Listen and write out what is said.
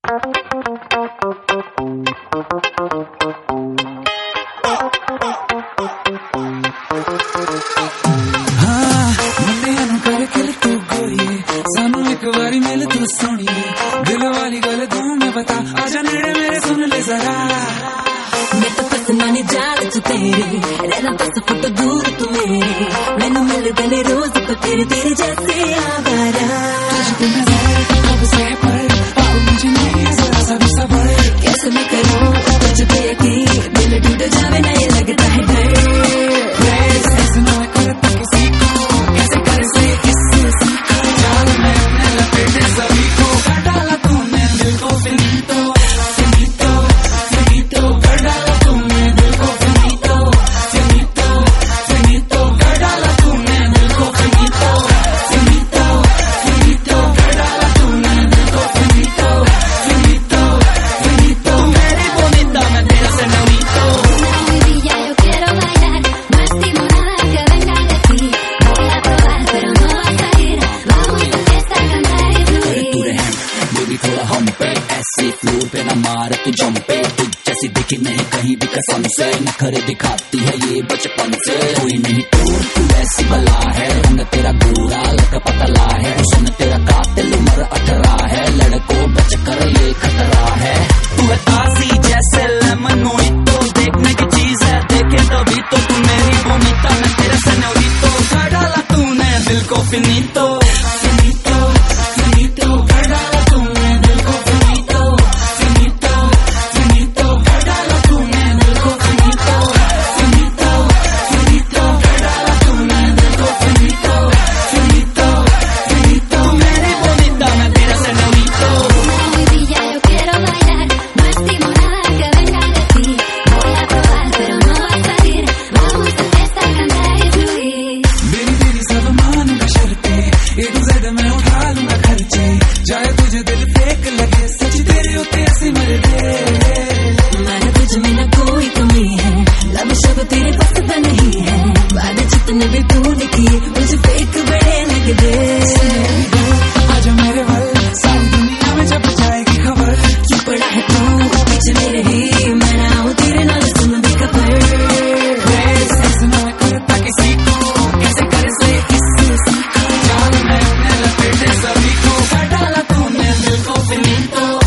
वारी मिल तू सोनी दिल वाली गल तू मैं बता आजा नेड़े मेरे सुन ले जरा मैं तो फसना नहीं जाल च तेरे रहना बस फुट दूर तू मेरे मैनू मिल गले रोज तेरे तेरे जैसे आवारा तुझको नजर कब से पर अब मुझे नहीं जरा सा भी सबर कैसे मैं करूं कुछ देखी दिल टूट जावे ना ये लगता है डर ऐसे ना करता किसी को कैसे करे से किससे सीखा चाल मैं अपने लपेटे सभी को कर डाला तूने दिल को फिनितो फिनितो फिनितो कर डाला तूने दिल को फिनितो फिनितो फिनितो कर डाला तूने दिल को फिनितो फिनितो फिनितो कर डाला तूने दिल को फिनितो फिनितो फिनितो मेरी bonita मैं तेरा से नवीतो Yo quiero bailar, más timorada que venga de ti. Voy a probar, pero no va a salir. Vamos a fiesta, cantar y fluir. Baby थोड़ा हम पे ऐसे फ्लोर पे ना मार तू जम पे तू जैसी दिखी नहीं कहीं भी कसम से नखरे दिखाती है ये बचपन से कोई नहीं टूर तू ऐसी बला है रंग तेरा गोरा लड़का पतला है हुस्न तेरा कातिल उम्र 18 है लड़कों बच कर ये खतरा है तू है ताजी जैसे लेमन मोहितो देखने की चीज है देखे तभी तो तू मेरी बोनीता मैं तेरा सेनोरितो कर डाला तूने दिल को फिनितो फिनितो फिनितो कर डाला तूने दिल को फिनितो फिनितो फिनितो कर डाला तूने दिल को फिनितो फिनितो फिनितो कर डाला तूने दिल को फिनितो फिनितो फिनितो मेरी बोनीता मैं तेरा सेनोरितो Hoy día yo quiero bailar, más timorada que venga de ti. Voy a probar, pero no va a salir. Vamos a fiesta, cantar y fluir. मेरी तेरी सब मानूंगा शर्तें A to Z मैं उठा लूंगा खर्चे चाहे तुझे दिल फेंक लगे सच तेरे उत्ते ऐसे मर दे मैं तुझ में न कोई कमी है लब शब तेरे पास नहीं है वादे जितने भी तूने किए मुझे फेक बड़े लग दे आजा मेरे वल सारी दुनिया में जब जाएगी खबर क्यों पड़ा है तू पीछे मेरे ही मैं ना हूँ तेरे नाल सुन दी खबर ऐसे ना करता किसी को कैसे करे से किससे सीखा चाल मैं अपने लपेटे सभी को कर डाला तूने दिल को फिनितो